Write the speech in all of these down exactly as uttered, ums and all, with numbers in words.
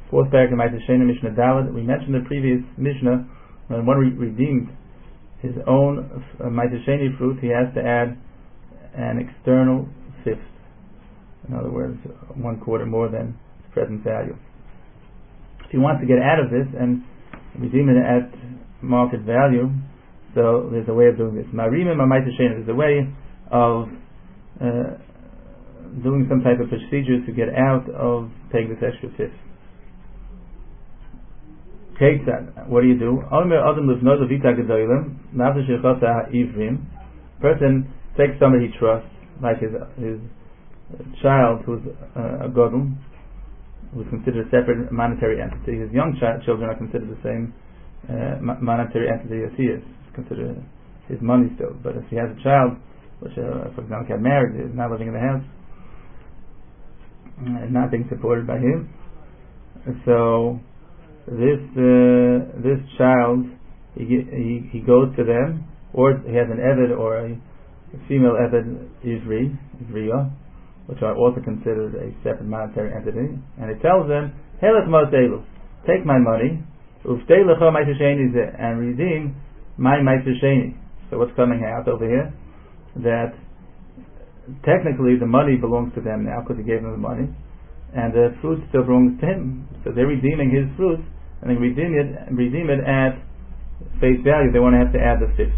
Fourth parak in Ma'aser Sheni, Mishnah Dalet. We mentioned the previous Mishnah when one re- redeemed his own uh, Ma'aser Sheni fruit, he has to add an external fifth. In other words, one quarter more than its present value. If he wants to get out of this and redeem it at market value, so there's a way of doing this. Marimim Ma'aser Sheni. There's a way of uh, doing some type of procedure to get out of paying this extra fifth. What do you do? Person takes somebody he trusts, like his his child who's uh, a godel, who's considered a separate monetary entity. His young ch- children are considered the same uh, mo- monetary entity as he is. It's considered his money still. But if he has a child, which uh, for example got married, is not living in the house, uh, not being supported by him, so this uh, this child, he, he he goes to them, or he has an eved or a, a female eved ivri, ivriya, which are also considered a separate monetary entity, and it tells them, "Helas moselu, take my money, uftei lecha ma'aser sheni zeh, and redeem my ma'aser sheni." So what's coming out over here? That technically the money belongs to them now because he gave them the money, and the fruit still belongs to him. So they're redeeming his fruit, and they redeem it, redeem it at face value. They want to have to add the fifth.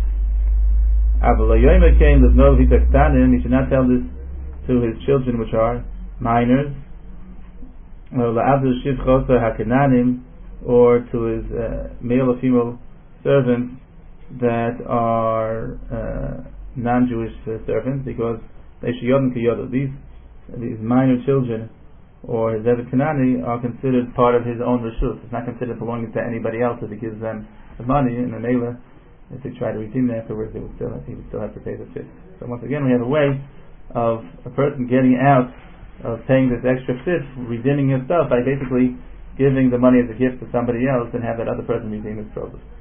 He should not tell this to his children, which are minors, or to his uh, male or female servants that are uh, non-Jewish uh, servants, because these these minor children or his Eved Kanani are considered part of his own reshut. It's not considered belonging to anybody else if he gives them the money, and the Mela, if they try to redeem it afterwards, they would still have, he would still have to pay the fifth. So once again, we have a way of a person getting out of paying this extra fifth, redeeming his stuff by basically giving the money as a gift to somebody else and have that other person redeem his produce.